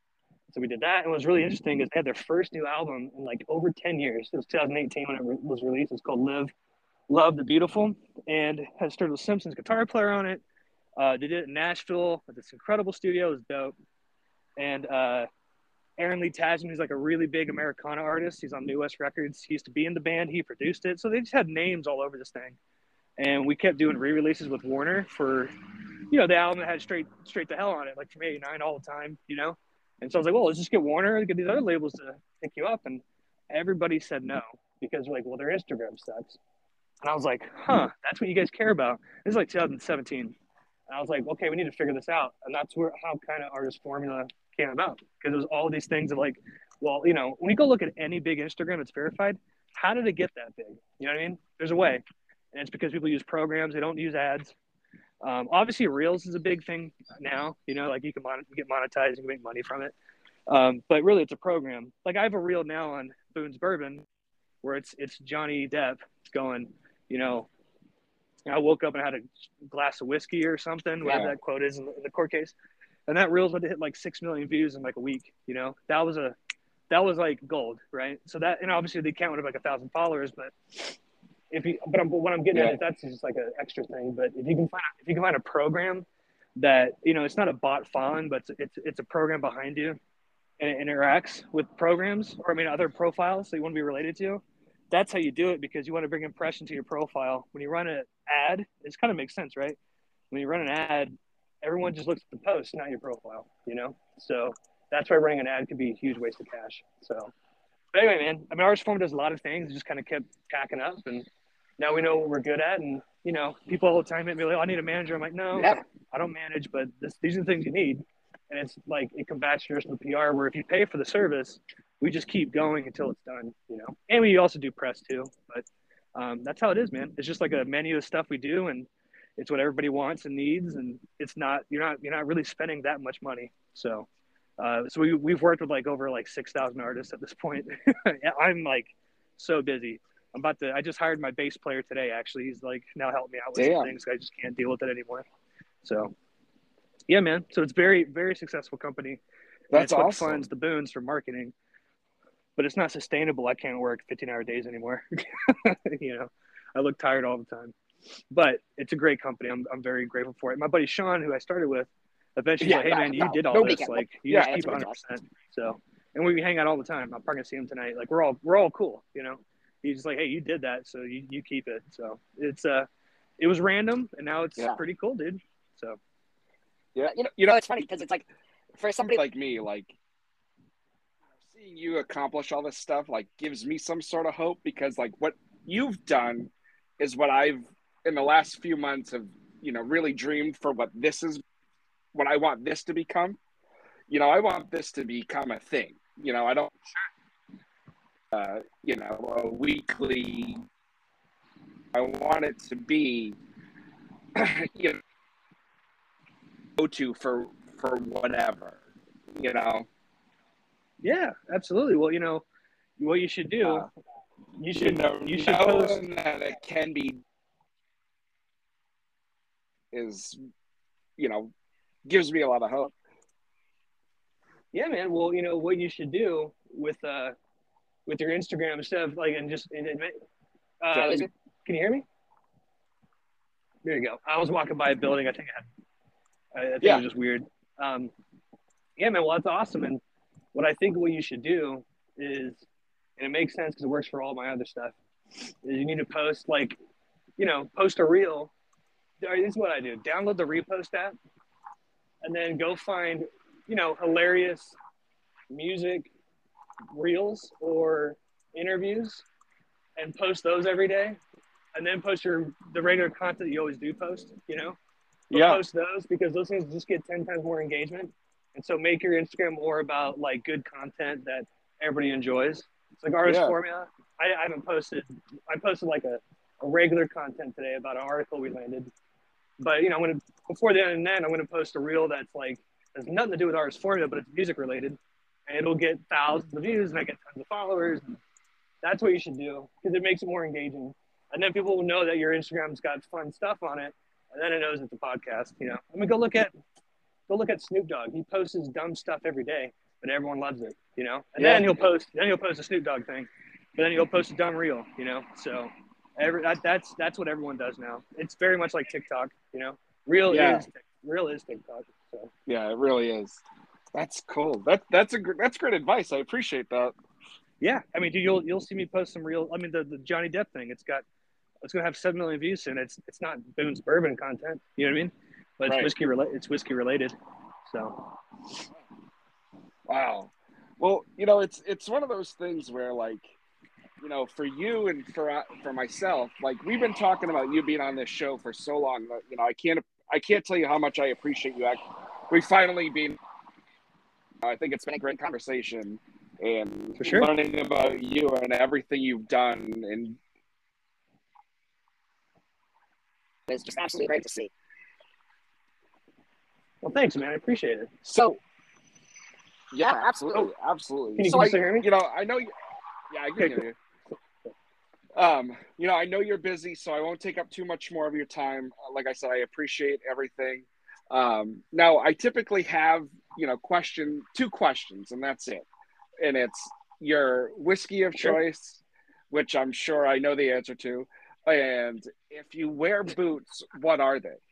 So we did that. And what was really interesting is they had their first new album in like over 10 years. It was 2018 when it was released. It's called Live, Love the Beautiful, and had Sturgill Simpson's guitar player on it. They did it in Nashville at this incredible studio. It was dope. And Aaron Lee Tasman, who's like a really big Americana artist. He's on New West Records. He used to be in the band. He produced it. So they just had names all over this thing. And we kept doing re-releases with Warner for, the album that had Straight to Hell on it, like from '89 all the time, And so I was like, well, let's just get Warner, get these other labels to pick you up. And everybody said no because they're like, well, their Instagram sucks. And I was like, that's what you guys care about. This is like 2017. And I was like, okay, we need to figure this out. And that's how kind of Artist Formula came about, because it was all these things of like, well, when you go look at any big Instagram that's verified, how did it get that big? You know what I mean? There's a way. And it's because people use programs. They don't use ads. Obviously, Reels is a big thing now. Like you can get monetized, you can make money from it. But really, it's a program. Like I have a reel now on Boone's Bourbon where it's Johnny Depp going, I woke up and had a glass of whiskey or something, whatever that quote is in the court case. And that reel's about to hit like 6 million views in like a week. That was like gold, right? So that, and obviously the account would have like 1,000 followers, but what I'm getting at is that's just like an extra thing. But if you can find a program that, it's not a bot following, but it's a program behind you and it interacts with programs other profiles that you want to be related to. That's how you do it, because you want to bring impression to your profile. When you run an ad, it kind of makes sense, right? When you run an ad, everyone just looks at the post, not your profile, So that's why running an ad could be a huge waste of cash. So, but anyway, man, Artist Formula does a lot of things. It just kind of kept packing up, and now we know what we're good at. And, people all the time hit me like, oh, I need a manager. I'm like, no, I don't manage, but these are the things you need. And it's like, it combats traditional PR where if you pay for the service, we just keep going until it's done, And we also do press too, but that's how it is, man. It's just like a menu of stuff we do, and it's what everybody wants and needs, and it's not, you're not really spending that much money. So we've worked with like over like 6,000 artists at this point. I'm like so busy. I just hired my bass player today. Actually, he's like now helping me out with some things. I just can't deal with it anymore. So yeah, man. So it's very, very successful company. That's what awesome. funds the Boones for marketing, but it's not sustainable. I can't work 15-hour days anymore. I look tired all the time. But it's a great company. I'm very grateful for it. My buddy Sean, who I started with, eventually said, hey, man, you did all this. Like, you just keep 100%. So, and we hang out all the time. I'm probably going to see him tonight. Like, we're all cool, He's just like, hey, you did that, so you keep it. So it was random, and now it's pretty cool, dude. So. Yeah. It's funny because it's like, for somebody like me, like, seeing you accomplish all this stuff, like, gives me some sort of hope, because, like, what you've done is what I've, in the last few months, have, really dreamed for what I want this to become. I want this to become a thing. I don't, a weekly, I want it to be, go to for whatever, Yeah, absolutely. Well, what you should do, you should post that it can be is, gives me a lot of hope. Yeah, man. Well, what you should do with your Instagram stuff, like, and can you hear me? There you go. I was walking by a building. I think it was just weird. Yeah, man. Well, that's awesome. And what I think what you should do is, and it makes sense because it works for all my other stuff, is you need to post, like, post a reel. This is what I do. Download the Repost app and then go find, hilarious music reels or interviews and post those every day. And then post the regular content that you always do post, Post those, because those things just get 10 times more engagement. And so make your Instagram more about like good content that everybody enjoys. It's like Artist Formula. I haven't posted. I posted like a regular content today about an article we landed. But before the end of that, I'm gonna post a reel that's like has nothing to do with Artist Formula, but it's music related, and it'll get thousands of views, and I get tons of followers. And that's what you should do, because it makes it more engaging, and then people will know that your Instagram's got fun stuff on it, and then it knows it's a podcast. Go look at Snoop Dogg. He posts his dumb stuff every day. but everyone loves it, you know. And then he'll post a Snoop Dogg thing, but then he'll post a dumb reel, you know. So that's what everyone does now. It's very much like TikTok, you know. Real is TikTok. So yeah, it really is. That's cool. That's great advice. I appreciate that. Yeah, I mean, dude, you'll see me post some real. I mean, the Johnny Depp thing. It's gonna have 7 million views soon. It's not Boone's bourbon content. You know what I mean? But it's whiskey related. So. Wow. Well, you know, it's one of those things where, like, you know, for you and for myself, like, we've been talking about you being on this show for so long that, you know, I can't tell you how much I appreciate you. We finally been. I think it's been a great conversation, and for sure, learning about you and everything you've done, and it's just absolutely great to see. Well, thanks, man. I appreciate it. So, yeah, absolutely. Can you still hear me? You know, I know. Yeah, I can hear you. You know, I know you're busy, so I won't take up too much more of your time. Like I said, I appreciate everything. Now, I typically have, you know, two questions, and that's it. And it's your whiskey of choice, which I'm sure I know the answer to. And if you wear boots, what are they?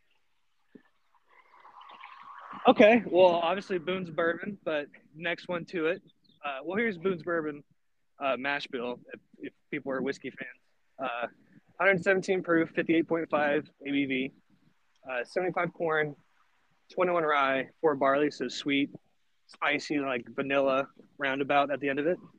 Okay, well, obviously Boone's Bourbon, but next one to it. Well, here's Boone's Bourbon mash bill, if people are whiskey fans. 117 proof, 58.5 ABV, 75 corn, 21 rye, 4 barley, so sweet, spicy, like vanilla roundabout at the end of it.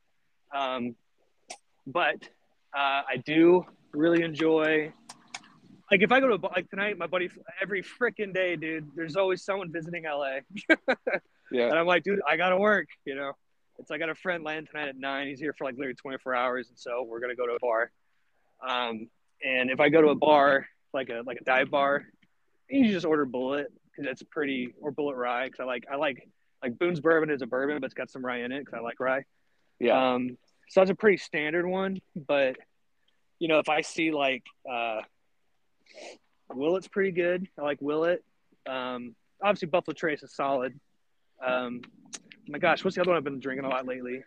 But I do really enjoy, like, if I go to, like, tonight, my buddy, every freaking day, dude, there's always someone visiting LA. Yeah. And I'm like, dude, I got to work, you know. I got a friend land tonight at 9. He's here for like literally 24 hours. And so we're going to go to a bar. And if I go to a bar, like a dive bar, you just order Bullet, because that's pretty, or Bullet Rye, because I like Boone's Bourbon is a bourbon, but it's got some rye in it because I like rye. Yeah. So that's a pretty standard one. But, you know, if I see like Willet's pretty good. I like Willet. Obviously Buffalo Trace is solid. My gosh, what's the other one I've been drinking a lot lately?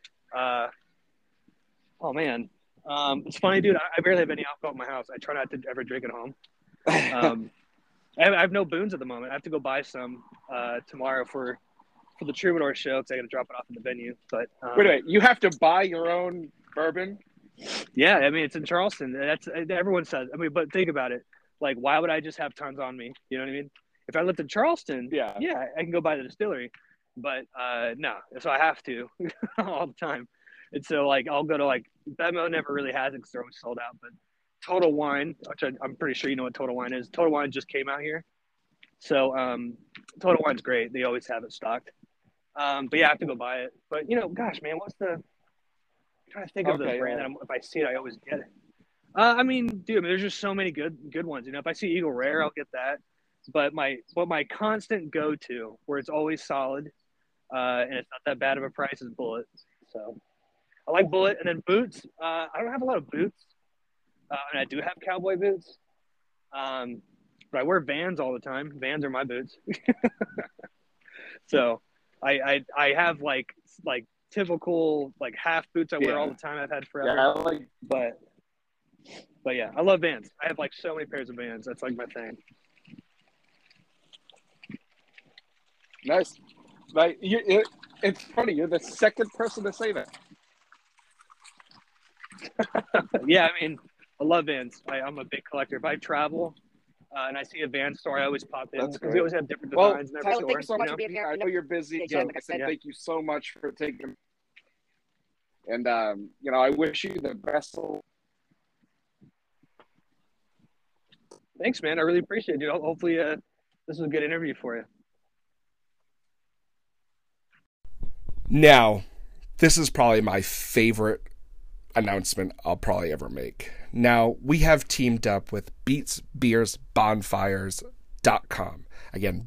Oh man, it's funny, dude. I barely have any alcohol in my house. I try not to ever drink at home. I have no Boones at the moment. I have to go buy some tomorrow for the Troubadour show, because I got to drop it off in the venue. But wait a minute, you have to buy your own bourbon? Yeah, I mean, it's in Charleston. That's everyone says. I mean, but think about it. Like, why would I just have tons on me? You know what I mean? If I lived in Charleston, yeah, I can go buy the distillery. But no, so I have to all the time. And so, like, I'll go to, like, Bevmo never really has it because they're always sold out. But Total Wine, which I'm pretty sure you know what Total Wine is. Total Wine just came out here. So Total Wine's great. They always have it stocked. But yeah, I have to go buy it. But, you know, gosh, man, I'm trying to think of the brand that if I see it, I always get it. I mean, dude, there's just so many good ones. You know, if I see Eagle Rare, I'll get that. But my constant go-to, where it's always solid, and it's not that bad of a price, is Bullet. So I like Bullet. And then boots. I don't have a lot of boots, and I do have cowboy boots. But I wear Vans all the time. Vans are my boots. So I have like typical like half boots I wear all the time. I've had forever. Yeah, but yeah, I love Vans. I have like so many pairs of Vans. That's like my thing. Nice. Like, it's funny. You're the second person to say that. Yeah, I mean, I love Vans. I'm a big collector. If I travel and I see a Vans store, I always pop in because we always have different designs in every store. Thank you so much for being here. I know you're busy. So like I said, thank you so much for taking. And you know, I wish you the best. Thanks, man. I really appreciate it, dude. Hopefully, this was a good interview for you. Now, this is probably my favorite announcement I'll probably ever make. Now, we have teamed up with BeatsBeersBonfires.com. Again,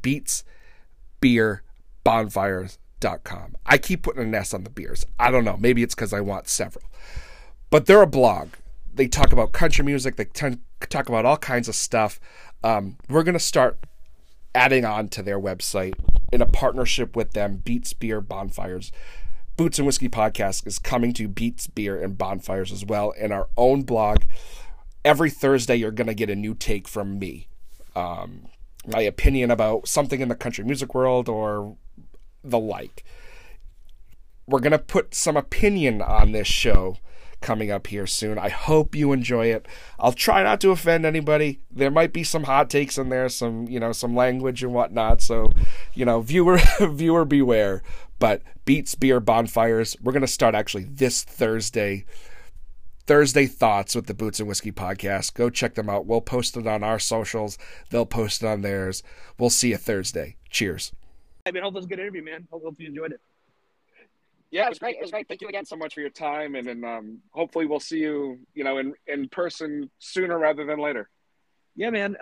BeatsBeersBonfires.com. I keep putting an S on the beers. I don't know. Maybe it's because I want several. But they're a blog. They talk about country music. They talk about all kinds of stuff. We're going to start adding on to their website in a partnership with them, Beats Beer Bonfires. Boots and Whiskey podcast is coming to Beats, Beer, and Bonfires as well, and our own blog. Every Thursday, you're going to get a new take from me. My opinion about something in the country music world or the like. We're going to put some opinion on this show coming up here soon. I hope you enjoy it. I'll try not to offend anybody. There might be some hot takes in there, some language and whatnot. So, viewer beware. But Beats, Beer, Bonfires, we're going to start actually this Thursday Thoughts with the Boots and Whiskey podcast. Go check them out. We'll post it on our socials. They'll post it on theirs. We'll see you Thursday. Cheers. I mean, hope it was a good interview, man. Hope you enjoyed it. Yeah, it was great. It was great. Thank you again so much for your time, and then hopefully we'll see you, in person sooner rather than later. Yeah, man.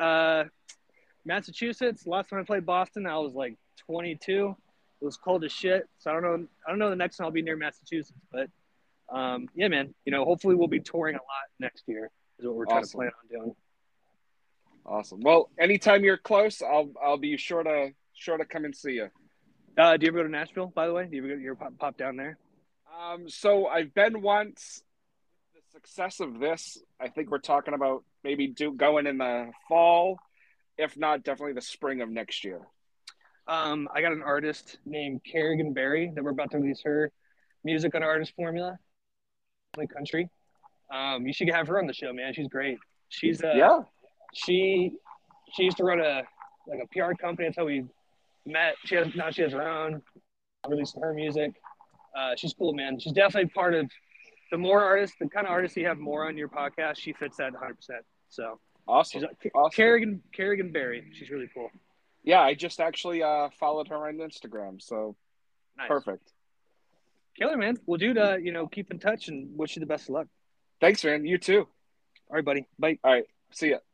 Massachusetts. Last time I played Boston, I was like 22. It was cold as shit. So I don't know the next time I'll be near Massachusetts, but yeah, man. Hopefully we'll be touring a lot next year. Is what we're trying to plan on doing. Awesome. Well, anytime you're close, I'll be sure to come and see you. Do you ever go to Nashville, by the way? Do you ever pop down there? So I've been once. The success of this, I think we're talking about maybe going in the fall, if not definitely the spring of next year. I got an artist named Kerrigan Berry that we're about to release her music on Artist Formula, country. You should have her on the show, man. She's great. She's She used to run a PR company. That's how we met. She has her own, releasing her music. She's cool, man. She's definitely part of the kind of artists you have more on your podcast. She fits that 100%. So awesome. She's awesome. Kerrigan Berry. She's really cool. Yeah, I just actually followed her on Instagram. So nice. Perfect. Killer, man. Well, dude, keep in touch and wish you the best of luck. Thanks, man. You too. All right, buddy. Bye. All right. See ya.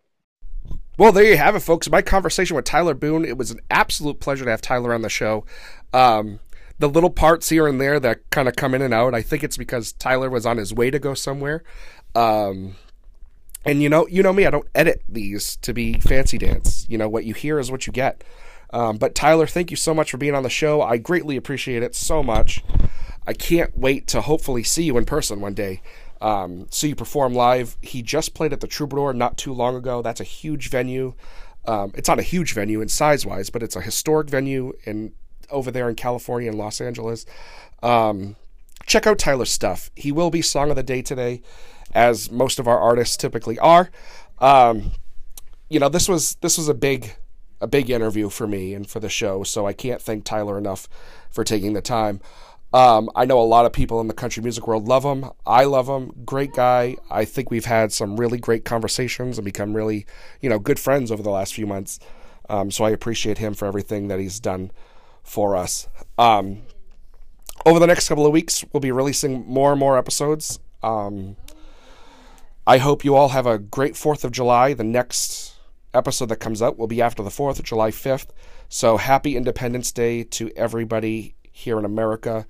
Well, there you have it, folks. My conversation with Tyler Boone. It was an absolute pleasure to have Tyler on the show. The little parts here and there that kind of come in and out, I think it's because Tyler was on his way to go somewhere. And you know me, I don't edit these to be fancy dance. What you hear is what you get. But Tyler, thank you so much for being on the show. I greatly appreciate it so much. I can't wait to hopefully see you in person one day. See you perform live. He just played at the Troubadour not too long ago. That's a huge venue. It's not a huge venue in size-wise, but it's a historic venue over there in California and Los Angeles. Check out Tyler's stuff. He will be Song of the Day today, as most of our artists typically are. This was a big interview for me and for the show, so I can't thank Tyler enough for taking the time. I know a lot of people in the country music world love him. I love him. Great guy. I think we've had some really great conversations and become really, good friends over the last few months. So I appreciate him for everything that he's done for us. Over the next couple of weeks, we'll be releasing more and more episodes. I hope you all have a great 4th of July. The next episode that comes out will be after the 4th, July 5th. So happy Independence Day to everybody here in America.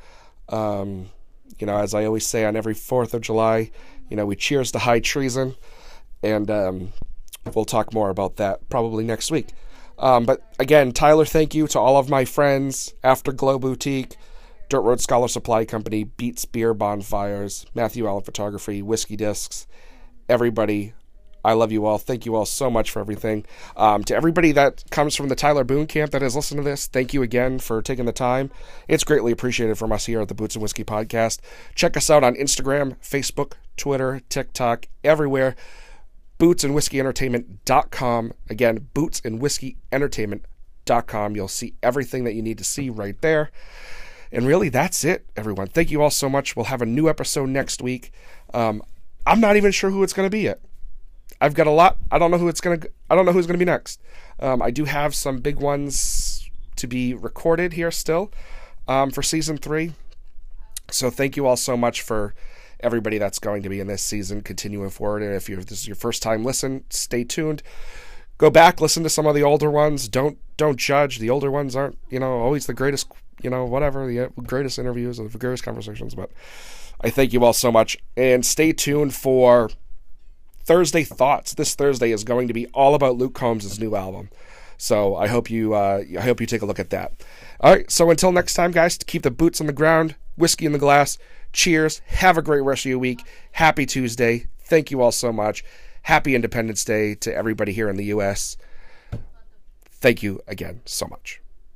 As I always say on every 4th of July, we cheers to high treason, and we'll talk more about that probably next week. But again, Tyler, thank you to all of my friends, Afterglow Boutique, Dirt Road Scholar Supply Company, Beats, Beer, Bonfires, Matthew Allen Photography, Whiskey Discs, everybody. I love you all. Thank you all so much for everything. To everybody that comes from the Tyler Boone camp that has listened to this, thank you again for taking the time. It's greatly appreciated from us here at the Boots and Whiskey Podcast. Check us out on Instagram, Facebook, Twitter, TikTok, everywhere. BootsandWhiskeyEntertainment.com. Again, BootsandWhiskeyEntertainment.com. You'll see everything that you need to see right there. And really, that's it, everyone. Thank you all so much. We'll have a new episode next week. I'm not even sure who it's going to be yet. I've got a lot. I don't know who's going to be next. I do have some big ones to be recorded here still for season 3. So thank you all so much for everybody that's going to be in this season continuing forward. And if this is your first time listen, stay tuned. Go back, listen to some of the older ones. Don't judge. The older ones aren't, always the greatest, the greatest interviews or the greatest conversations. But I thank you all so much. And stay tuned for Thursday Thoughts. This Thursday is going to be all about Luke Combs' new album. So I hope you take a look at that. All right, so until next time, guys, keep the boots on the ground, whiskey in the glass. Cheers. Have a great rest of your week. Happy Tuesday. Thank you all so much. Happy Independence Day to everybody here in the U.S. Thank you again so much.